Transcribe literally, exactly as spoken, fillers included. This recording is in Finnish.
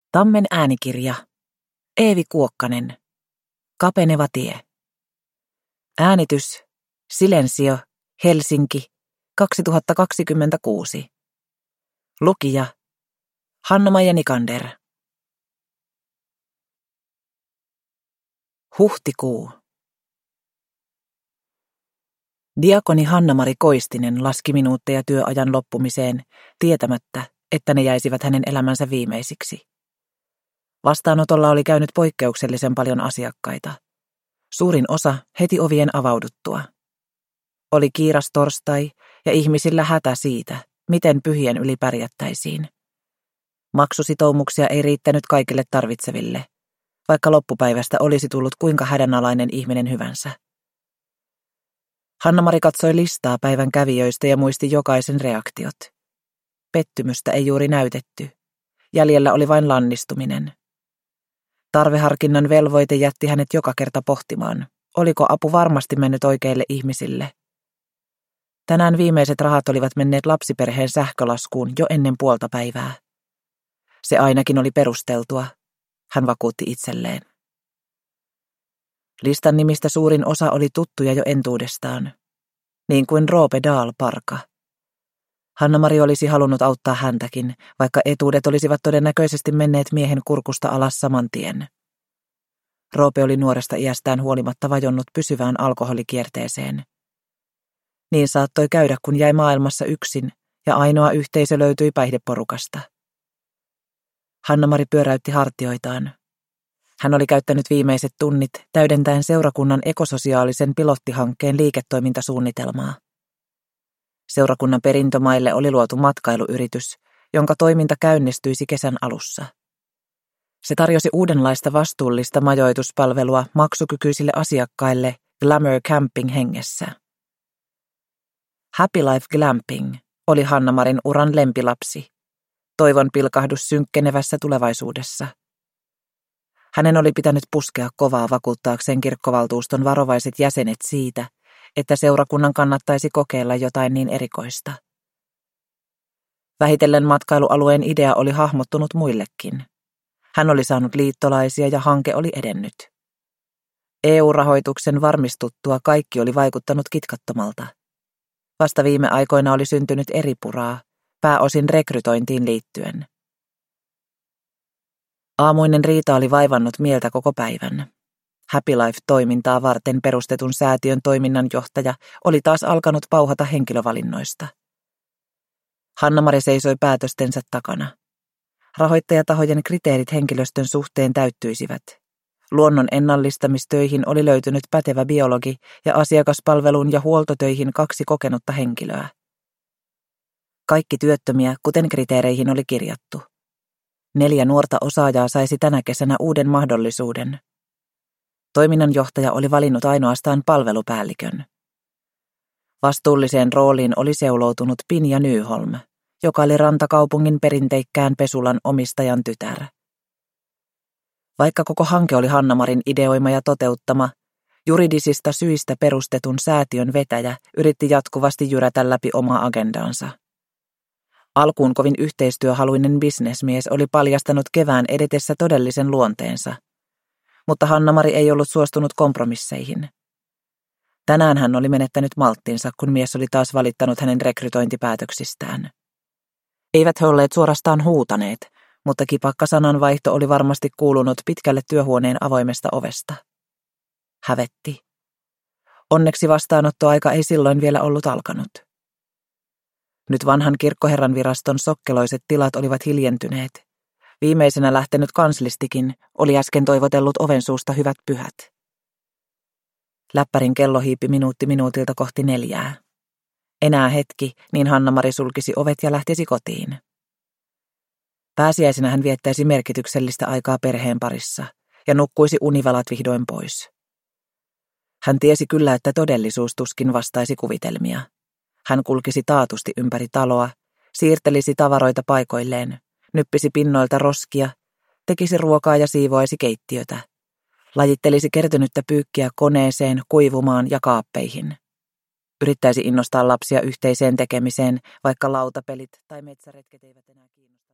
Tammen äänikirja. Eevi Kuokkanen. Kapeneva tie. Äänitys. Silensio. Helsinki. kaksituhattakaksikymmentäkuusi. Lukija. Hanna-Maija Nikander. Huhtikuu. Diakoni Hanna-Mari Koistinen laski minuutteja työajan loppumiseen, tietämättä, että ne jäisivät hänen elämänsä viimeisiksi. Vastaanotolla oli käynyt poikkeuksellisen paljon asiakkaita. Suurin osa heti ovien avauduttua. Oli kiiras torstai ja ihmisillä hätä siitä, miten pyhien yli pärjättäisiin. Maksusitoumuksia ei riittänyt kaikille tarvitseville, vaikka loppupäivästä olisi tullut kuinka hädänalainen ihminen hyvänsä. Hanna-Mari katsoi listaa päivän kävijöistä ja muisti jokaisen reaktiot. Pettymystä ei juuri näytetty. Jäljellä oli vain lannistuminen. Tarveharkinnan velvoite jätti hänet joka kerta pohtimaan, oliko apu varmasti mennyt oikeille ihmisille. Tänään viimeiset rahat olivat menneet lapsiperheen sähkölaskuun jo ennen puolta päivää. Se ainakin oli perusteltua, hän vakuutti itselleen. Listan nimistä suurin osa oli tuttuja jo entuudestaan, niin kuin Roope Dahl Parka. Hanna-Mari olisi halunnut auttaa häntäkin, vaikka etuudet olisivat todennäköisesti menneet miehen kurkusta alas saman tien. Roope oli nuoresta iästään huolimatta vajonnut pysyvään alkoholikierteeseen. Niin saattoi käydä, kun jäi maailmassa yksin ja ainoa yhteisö löytyi päihdeporukasta. Hanna-Mari pyöräytti hartioitaan. Hän oli käyttänyt viimeiset tunnit täydentäen seurakunnan ekososiaalisen pilottihankkeen liiketoimintasuunnitelmaa. Seurakunnan perintömaille oli luotu matkailuyritys, jonka toiminta käynnistyisi kesän alussa. Se tarjosi uudenlaista vastuullista majoituspalvelua maksukykyisille asiakkaille Glamour Camping hengessä. Happy Life Glamping oli Hanna-Marin uran lempilapsi, toivon pilkahdus synkkenevässä tulevaisuudessa. Hänen oli pitänyt puskea kovaa vakuuttaakseen kirkkovaltuuston varovaiset jäsenet siitä, että seurakunnan kannattaisi kokeilla jotain niin erikoista. Vähitellen matkailualueen idea oli hahmottunut muillekin. Hän oli saanut liittolaisia ja hanke oli edennyt. E U-rahoituksen varmistuttua kaikki oli vaikuttanut kitkattomalta. Vasta viime aikoina oli syntynyt eripuraa, pääosin rekrytointiin liittyen. Aamuinen riita oli vaivannut mieltä koko päivän. Happy Life-toimintaa varten perustetun säätiön toiminnanjohtaja oli taas alkanut pauhata henkilövalinnoista. Hanna-Mari seisoi päätöstensä takana. Rahoittajatahojen kriteerit henkilöstön suhteen täyttyisivät. Luonnon ennallistamistöihin oli löytynyt pätevä biologi ja asiakaspalveluun ja huoltotöihin kaksi kokenutta henkilöä. Kaikki työttömiä, kuten kriteereihin oli kirjattu. Neljä nuorta osaajaa saisi tänä kesänä uuden mahdollisuuden. Toiminnanjohtaja oli valinnut ainoastaan palvelupäällikön. Vastuulliseen rooliin oli seuloutunut Pinja Nyholm, joka oli rantakaupungin perinteikkään pesulan omistajan tytär. Vaikka koko hanke oli Hanna-Marin ideoima ja toteuttama, juridisista syistä perustetun säätiön vetäjä yritti jatkuvasti jyrätä läpi omaa agendaansa. Alkuun kovin yhteistyöhaluinen bisnesmies oli paljastanut kevään edetessä todellisen luonteensa, mutta Hanna-Mari ei ollut suostunut kompromisseihin. Tänään hän oli menettänyt malttinsa, kun mies oli taas valittanut hänen rekrytointipäätöksistään. Eivät he olleet suorastaan huutaneet, mutta kipakka sananvaihto oli varmasti kuulunut pitkälle työhuoneen avoimesta ovesta. Hävetti. Onneksi vastaanottoaika ei silloin vielä ollut alkanut. Nyt vanhan kirkkoherran viraston sokkeloiset tilat olivat hiljentyneet. Viimeisenä lähtenyt kanslistikin oli äsken toivotellut ovensuusta hyvät pyhät. Läppärin kello hiipi minuutti minuutilta kohti neljää. Enää hetki, niin Hanna-Mari sulkisi ovet ja lähtisi kotiin. Pääsiäisenä hän viettäisi merkityksellistä aikaa perheen parissa ja nukkuisi univalat vihdoin pois. Hän tiesi kyllä, että todellisuus tuskin vastaisi kuvitelmia. Hän kulkisi taatusti ympäri taloa, siirtelisi tavaroita paikoilleen, nyppisi pinnoilta roskia, tekisi ruokaa ja siivoaisi keittiötä. Lajittelisi kertynyttä pyykkiä koneeseen, kuivumaan ja kaappeihin. Yrittäisi innostaa lapsia yhteiseen tekemiseen, vaikka lautapelit tai metsäretket eivät enää kiinnosta.